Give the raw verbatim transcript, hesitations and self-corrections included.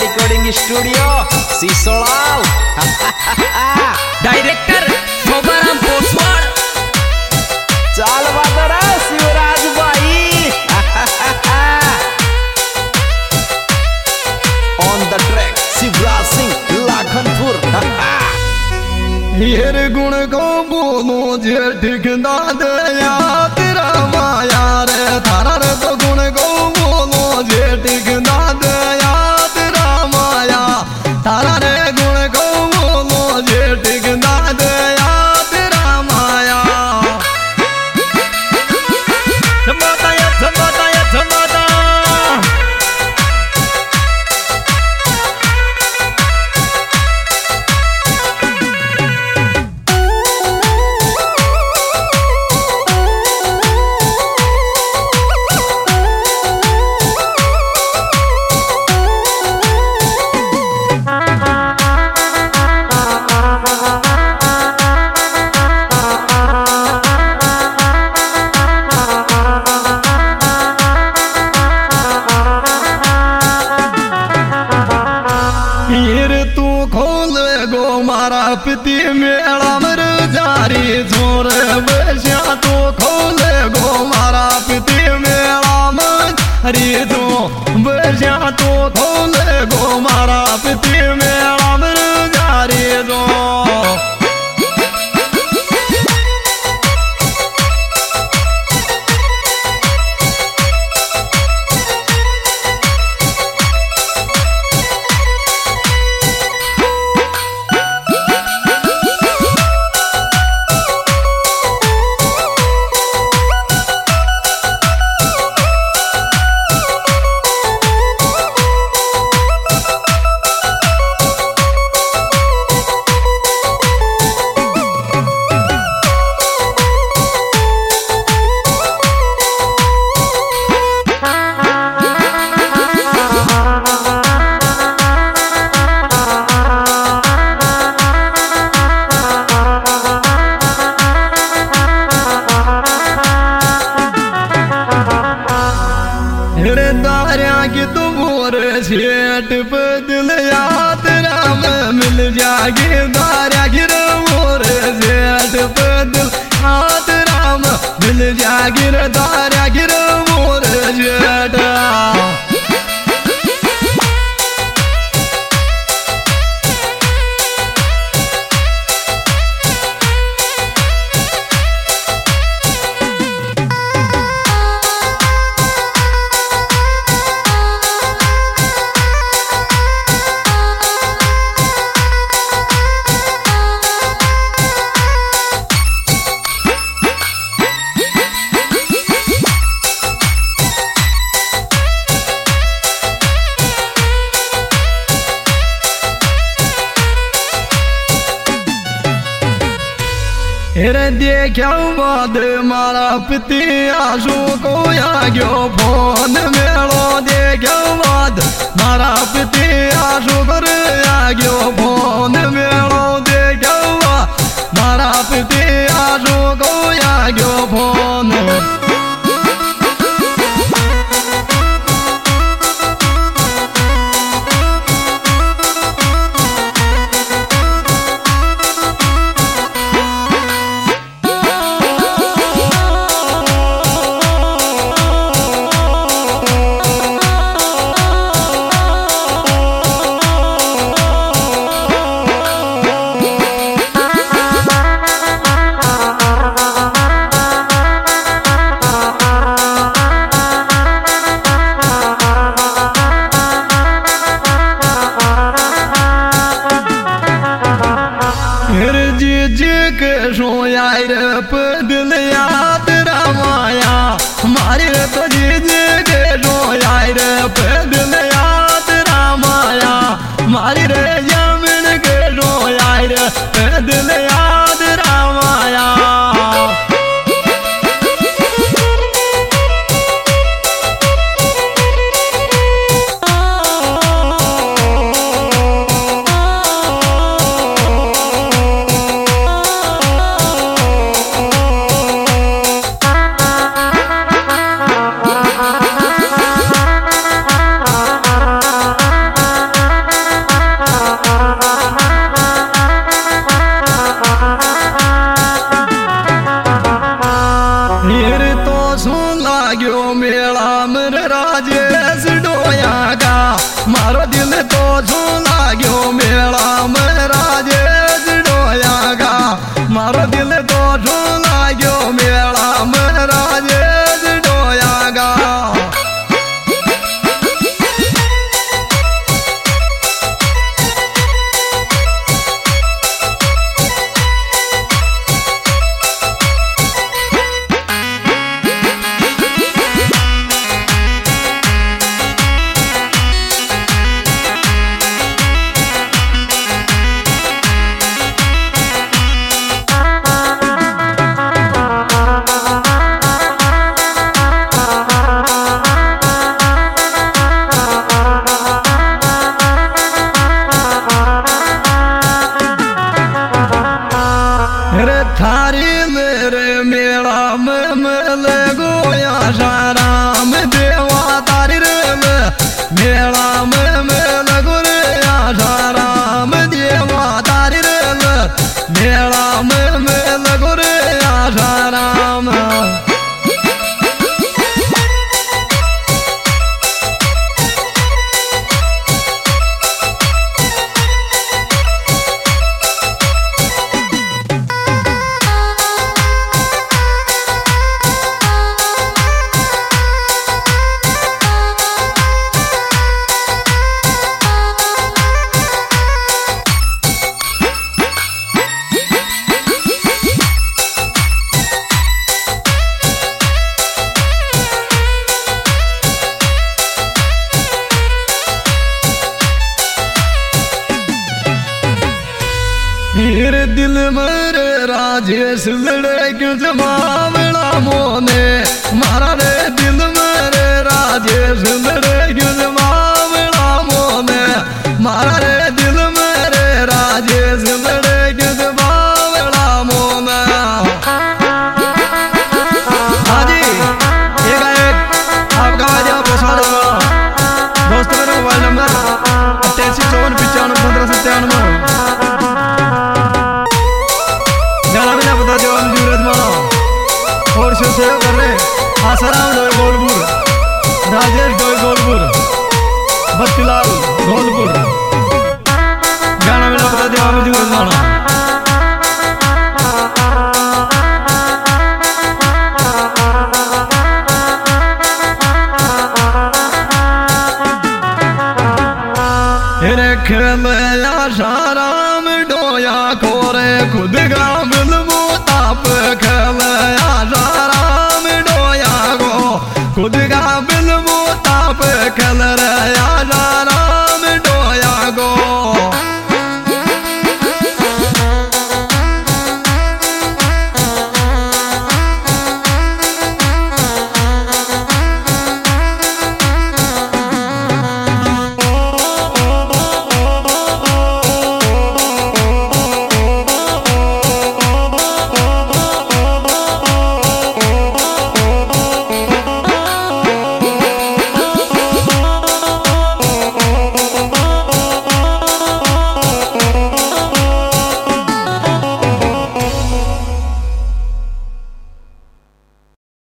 Recording studio Sisodav. Director Shobharam Poswad. चाल बादरा शिवराज भाई। On the track Shivraj Singh Lakhanpur. हेर गुण को बोलो जे ठिकना दया तेरा माया रे थारा रे तो गुण को बोलो जे ठिकना दया तेरा माया थारा रे गुण को बोलो जे ठिकना दया तेरा माया। समाता या समाता या समाता। मारा पिती मेला मर जारी छोर बेशा तो खोले गो मारा पिती मेला मर हरी तो बेशा तो खोले गो मारा पिती मेला मर जारी दो। दारिया की तुम और शेट पे दिल याद राम मिल जागे दारिया गिर मोर शेट पे दिल याद राम मिल जागिर दारिया गिर मोर शेट। हेरे देखा बाद मारा पिती आशु को आ गयो फोन मेलो देखा बाद मारा पिती आशु कर आ गयो फोन मेलो देखा मारा पिती आशु को आ गयो फोन। तो सुना गयो मेला में राजेश डोया गा मारो दिल तो सुना गयो मेला में राजेश डोया गा थारी मेरे मेला में मिले गोया शाराम देवा तारी रे मेला में मिले गोया शाराम देवा तारी रे मेला में मिले गोया शाराम मेरे दिल मेरे राजेश लड़े क्यों मामला मोने मारा रे दिल मेरे राजेश लड़े क्यों मामला मोने मारा रे दिल मेरे राजेश लड़े क्यों मामला मोने हाँ जी एक एक आपका आज आप प्रसाद दोस्त मेरा मोबाइल नंबर अट्ठासी चौवन पचानवे पंद्रह सत्तानवे और से सेव कर रहे आसाराम डोय गोलपुर राजेश डोय गोलपुर बत्तीलाल गोलपुर गाना मेरा बता दिया मुझे गाना खेल आसाराम डोया खोरे खुद गा बिल मुताप खेल खुद का बिल मुताप खेल रे